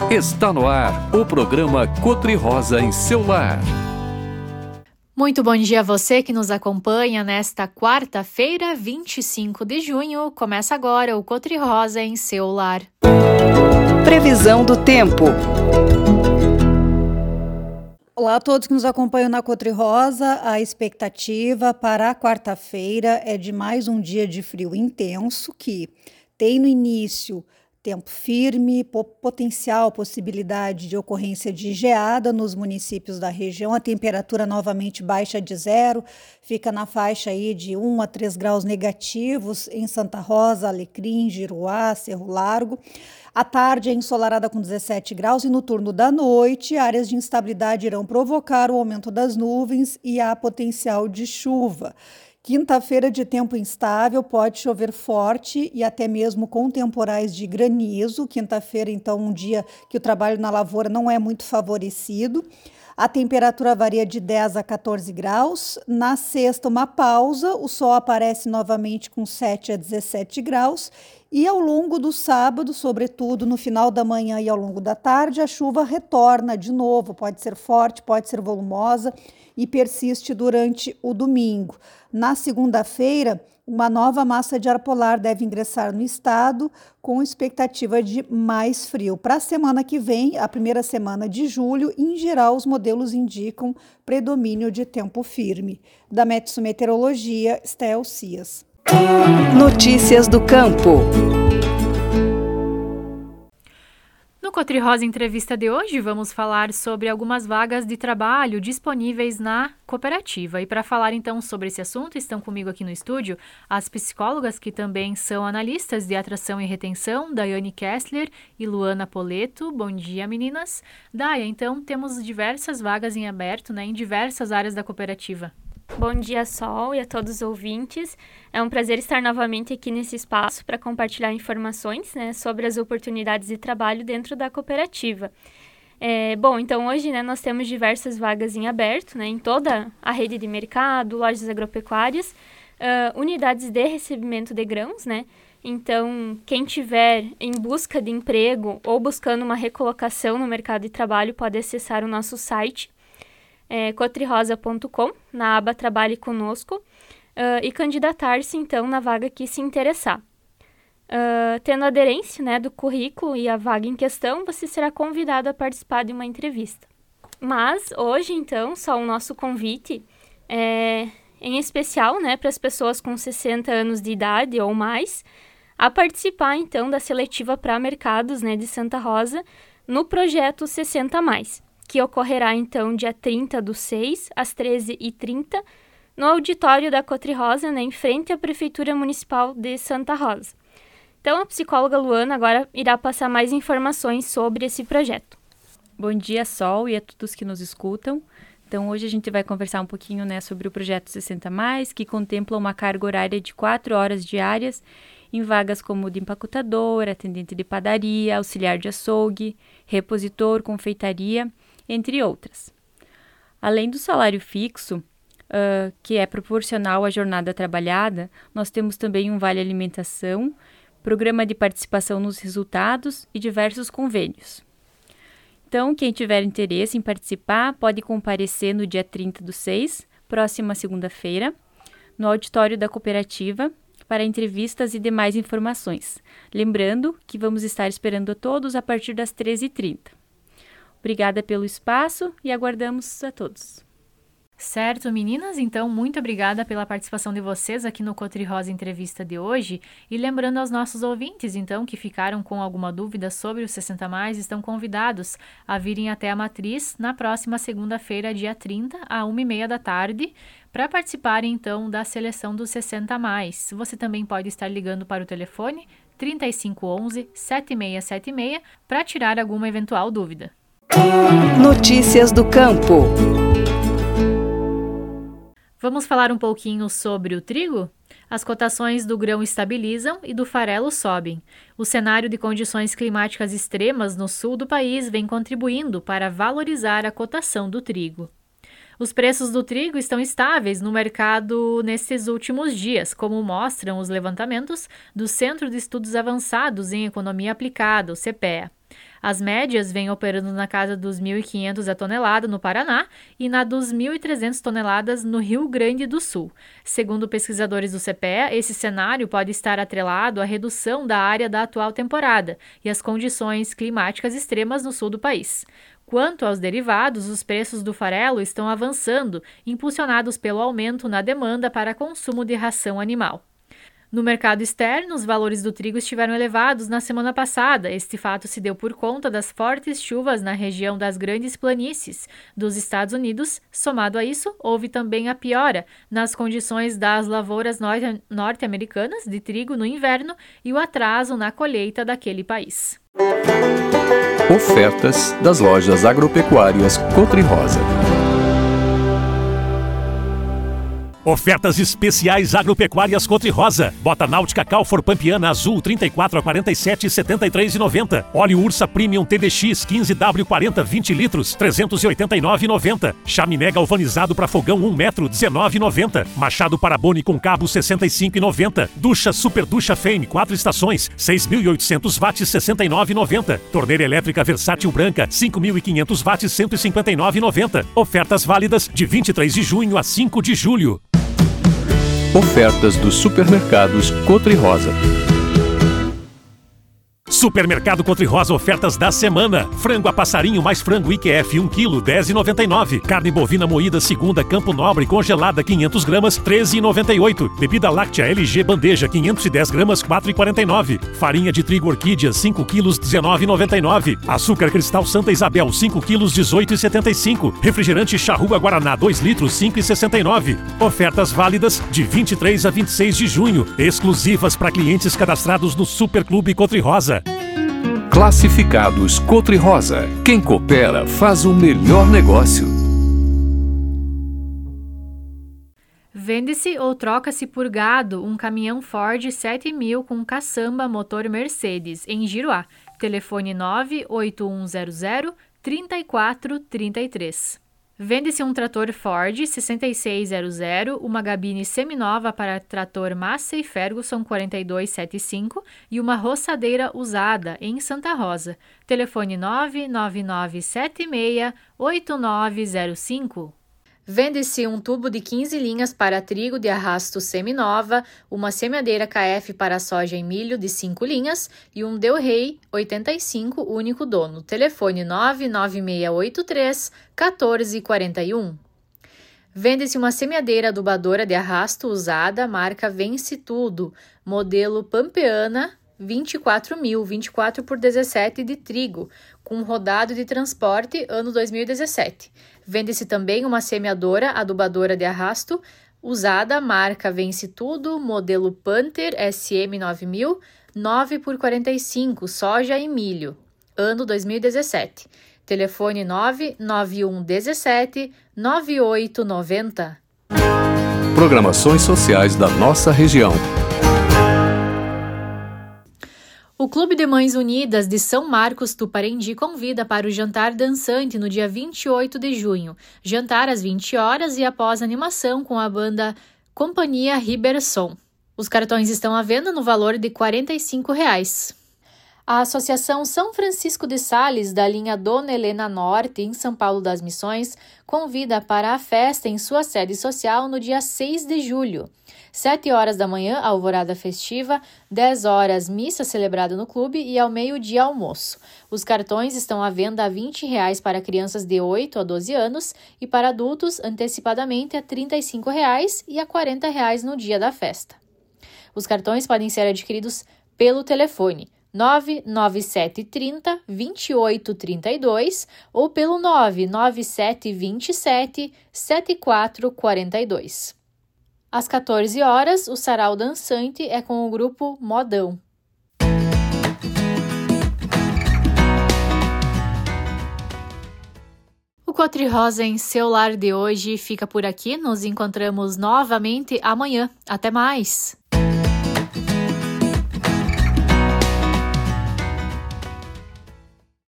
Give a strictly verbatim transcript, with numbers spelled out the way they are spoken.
Está no ar o programa Cotri-Rosa em seu lar. Muito bom dia a você que nos acompanha nesta quarta-feira, vinte e cinco de junho. Começa agora o Cotri-Rosa em seu lar. Previsão do tempo. Olá a todos que nos acompanham na Cotri-Rosa. A expectativa para a quarta-feira é de mais um dia de frio intenso, que tem no início tempo firme, potencial possibilidade de ocorrência de geada nos municípios da região. A temperatura novamente baixa de zero, fica na faixa aí de um a três graus negativos em Santa Rosa, Alecrim, Giruá, Cerro Largo. A tarde é ensolarada com dezessete graus e no turno da noite, áreas de instabilidade irão provocar o aumento das nuvens e há potencial de chuva. Quinta-feira de tempo instável, pode chover forte e até mesmo com temporais de granizo. Quinta-feira, então, um dia que o trabalho na lavoura não é muito favorecido. A temperatura varia de dez a quatorze graus. Na sexta, uma pausa, o sol aparece novamente com sete a dezessete graus. E ao longo do sábado, sobretudo no final da manhã e ao longo da tarde, a chuva retorna de novo. Pode ser forte, pode ser volumosa e persiste durante o domingo. Na segunda-feira, uma nova massa de ar polar deve ingressar no estado, com expectativa de mais frio. Para a semana que vem, a primeira semana de julho, em geral, os modelos indicam predomínio de tempo firme. Da Metsu Meteorologia, Estel Cias. Notícias do campo. No Cotri-Rosa Entrevista de hoje, vamos falar sobre algumas vagas de trabalho disponíveis na cooperativa. E para falar então sobre esse assunto, estão comigo aqui no estúdio as psicólogas que também são analistas de atração e retenção, Daiane Kessler e Luana Poleto. Bom dia, meninas. Daia, então temos diversas vagas em aberto, né, em diversas áreas da cooperativa. Bom dia, Sol, e a todos os ouvintes. É um prazer estar novamente aqui nesse espaço para compartilhar informações, né, sobre as oportunidades de trabalho dentro da cooperativa. É, bom, então hoje, né, nós temos diversas vagas em aberto, né, em toda a rede de mercado, lojas agropecuárias, uh, unidades de recebimento de grãos, né. Então, quem tiver em busca de emprego ou buscando uma recolocação no mercado de trabalho pode acessar o nosso site, É, cotrirosa ponto com, na aba Trabalhe Conosco, uh, e candidatar-se, então, na vaga que se interessar. Uh, tendo aderência, né, do currículo e a vaga em questão, você será convidado a participar de uma entrevista. Mas, hoje, então, só o nosso convite, é, em especial, né, para as pessoas com sessenta anos de idade ou mais, a participar, então, da seletiva para mercados, né, de Santa Rosa, no projeto sessenta mais. Que ocorrerá, então, dia trinta do seis, às treze e trinta, no auditório da Cotri-Rosa, né, em frente à Prefeitura Municipal de Santa Rosa. Então, a psicóloga Luana agora irá passar mais informações sobre esse projeto. Bom dia, Sol, e a todos que nos escutam. Então, hoje a gente vai conversar um pouquinho, né, sobre o projeto sessenta mais, que contempla uma carga horária de quatro horas diárias em vagas como de empacotador, atendente de padaria, auxiliar de açougue, repositor, confeitaria, entre outras. Além do salário fixo, uh, que é proporcional à jornada trabalhada, nós temos também um vale alimentação, programa de participação nos resultados e diversos convênios. Então, quem tiver interesse em participar pode comparecer no dia trinta do seis, próxima segunda-feira, no auditório da cooperativa, para entrevistas e demais informações. Lembrando que vamos estar esperando a todos a partir das treze e trinta. Obrigada pelo espaço e aguardamos a todos. Certo, meninas, então muito obrigada pela participação de vocês aqui no Cotri-Rosa Entrevista de hoje. E lembrando aos nossos ouvintes, então, que ficaram com alguma dúvida sobre o sessenta mais, estão convidados a virem até a Matriz na próxima segunda-feira, dia trinta, à uma e meia da tarde, para participarem, então, da seleção do sessenta mais. Você também pode estar ligando para o telefone trinta e cinco onze, sete seis sete seis para tirar alguma eventual dúvida. Notícias do campo. Vamos falar um pouquinho sobre o trigo? As cotações do grão estabilizam e do farelo sobem. O cenário de condições climáticas extremas no sul do país vem contribuindo para valorizar a cotação do trigo. Os preços do trigo estão estáveis no mercado nesses últimos dias, como mostram os levantamentos do Centro de Estudos Avançados em Economia Aplicada, o C E P E A. As médias vêm operando na casa dos mil e quinhentos a tonelada no Paraná e na dos mil e trezentas toneladas no Rio Grande do Sul. Segundo pesquisadores do C P E A, esse cenário pode estar atrelado à redução da área da atual temporada e às condições climáticas extremas no sul do país. Quanto aos derivados, os preços do farelo estão avançando, impulsionados pelo aumento na demanda para consumo de ração animal. No mercado externo, os valores do trigo estiveram elevados na semana passada. Este fato se deu por conta das fortes chuvas na região das Grandes Planícies dos Estados Unidos. Somado a isso, houve também a piora nas condições das lavouras norte-americanas de trigo no inverno e o atraso na colheita daquele país. Ofertas das lojas agropecuárias Cotri-Rosa. Ofertas especiais agropecuárias Cotri-Rosa. Bota náutica Calfor Pampiana azul trinta e quatro a quarenta e sete, setenta e três e noventa. Óleo Ursa Premium T D X quinze W quarenta vinte litros, trezentos e oitenta e nove e noventa. Chaminé galvanizado para fogão um metro, dezenove e noventa. Machado Parabone com cabo sessenta e cinco e noventa. Ducha Super Ducha Fame quatro estações, seis mil e oitocentos watts, sessenta e nove e noventa. Torneira elétrica versátil branca, cinco mil e quinhentos watts, cento e cinquenta e nove e noventa. Ofertas válidas de vinte e três de junho a cinco de julho. Ofertas dos supermercados Cotri-Rosa. Supermercado Cotri-Rosa, ofertas da semana. Frango a passarinho mais frango I Q F um quilo, dez reais e noventa e nove centavos. Carne bovina moída segunda Campo Nobre congelada quinhentas gramas, treze reais e noventa e oito centavos. Bebida láctea L G bandeja quinhentas e dez gramas, quatro reais e quarenta e nove centavos. Farinha de trigo Orquídea cinco quilos, dezenove reais e noventa e nove centavos. Açúcar cristal Santa Isabel cinco quilos, dezoito reais e setenta e cinco centavos. Refrigerante Charrua Guaraná dois litros, cinco reais e sessenta e nove centavos. Ofertas válidas de vinte e três a vinte e seis de junho, exclusivas para clientes cadastrados no Superclube Cotri-Rosa. Classificados Cotri-Rosa. Quem coopera faz o melhor negócio. Vende-se ou troca-se por gado um caminhão Ford sete mil com caçamba motor Mercedes, em Giruá. Telefone nove oito um zero zero, três quatro três três. Vende-se um trator Ford sessenta e seis zero zero, uma gabine seminova para trator Massey Ferguson quarenta e dois setenta e cinco e uma roçadeira usada em Santa Rosa. Telefone nove nove nove sete seis oito nove zero cinco. Vende-se um tubo de quinze linhas para trigo de arrasto seminova, uma semeadeira K F para soja e milho de cinco linhas e um Del Rey oitenta e cinco único dono. Telefone nove nove seis oito três, um quatro quatro um. Vende-se uma semeadeira adubadora de arrasto usada, marca Vence Tudo, modelo Pampeana, vinte e quatro mil, vinte e quatro por dezessete de trigo, com rodado de transporte ano dois mil e dezessete. Vende-se também uma semeadora adubadora de arrasto usada, marca Vence Tudo, modelo Panther S M nove mil, nove por quarenta e cinco, soja e milho, ano dois mil e dezessete. Telefone nove nove um um sete, nove oito nove zero. Programações sociais da nossa região. O Clube de Mães Unidas de São Marcos Tuparendi convida para o jantar dançante no dia vinte e oito de junho. Jantar às vinte horas e após animação com a banda Companhia Riberson. Os cartões estão à venda no valor de quarenta e cinco reais. A Associação São Francisco de Sales, da linha Dona Helena Norte, em São Paulo das Missões, convida para a festa em sua sede social no dia seis de julho. sete horas da manhã, alvorada festiva, dez horas, missa celebrada no clube e ao meio-dia, almoço. Os cartões estão à venda a vinte reais para crianças de oito a doze anos e para adultos antecipadamente a trinta e cinco reais e a quarenta reais no dia da festa. Os cartões podem ser adquiridos pelo telefone nove nove sete três zero, dois oito três dois ou pelo nove nove sete dois sete, sete quatro quatro dois. Às quatorze horas, o sarau dançante é com o grupo Modão. O Cotri-Rosa em seu lar de hoje fica por aqui. Nos encontramos novamente amanhã. Até mais!